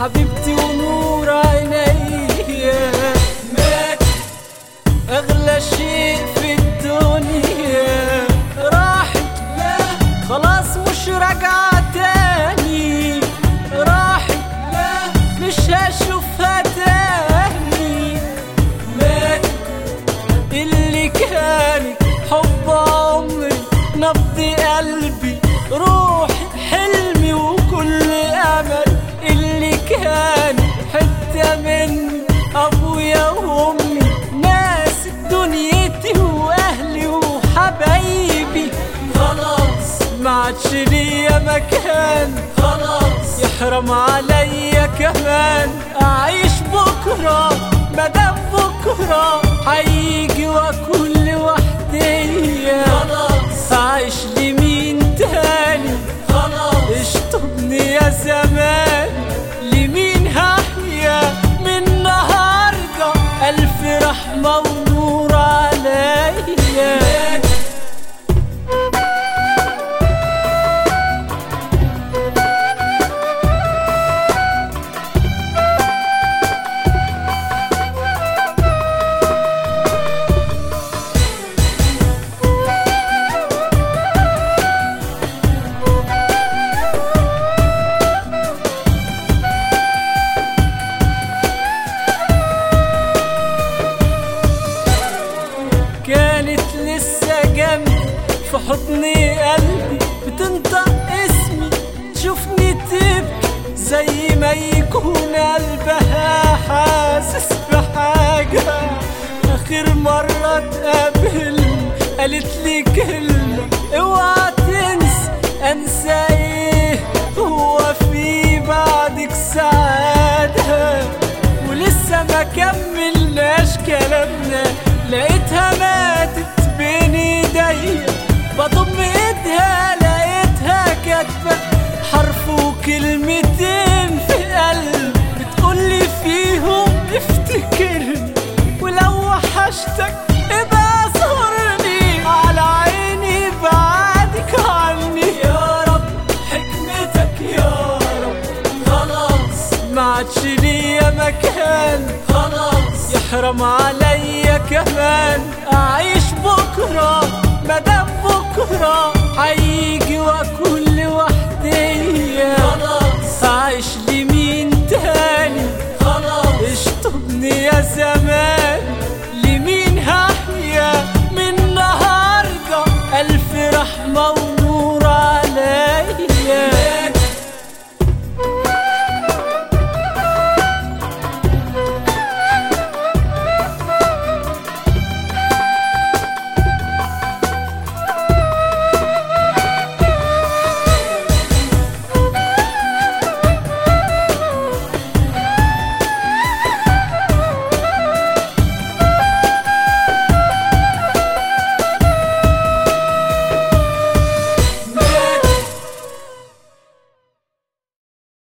حبيبتي ونور عينيا، مات اغلى شيء في الدنيا، راحت لا خلاص مش راجعة تاني، راحت لا مش هشوفها تاني، مات اللي كانت حب عمري، نبض قلبي، روحي، حلمي وكل امل، اللي كان حتة من ابويا وامي، ناس دنيتي واهلي وحبايبي، خلاص ما عادش ليا مكان، خلاص يحرم عليا كمان اعيش بكره، مادام بكره هيجي واكون لوحدي، خلاص هعيش لمين تاني، خلاص اشطبني يا زمان، لمين هحيا من النهارده، الف رحمه ونور عليا. كانت لسه جنبي في حضني، قلبي بتنطق اسمي، تشوفني تبكي زي ما يكون قلبها حاسس بحاجة، آخر مرة اتقابلنا قالت لي كلمة، اوعى تنسى، انسى ايه، هو في بعدك سعادة، ولسه ما كملناش كلامنا، لقيتها ماتت بين ايديا، بضم ايدها لقيتها كاتبة حرف وكلمتين في قلب، بتقولي فيهم افتكرني، ولو وحشتك ابقى زورني، على عيني بعدك عني، يا رب حكمتك يا رب، خلاص ما عادش ليا مكان، خلاص يحرم عليا كمان اعيش بكره، مادام بكره هيجي واكون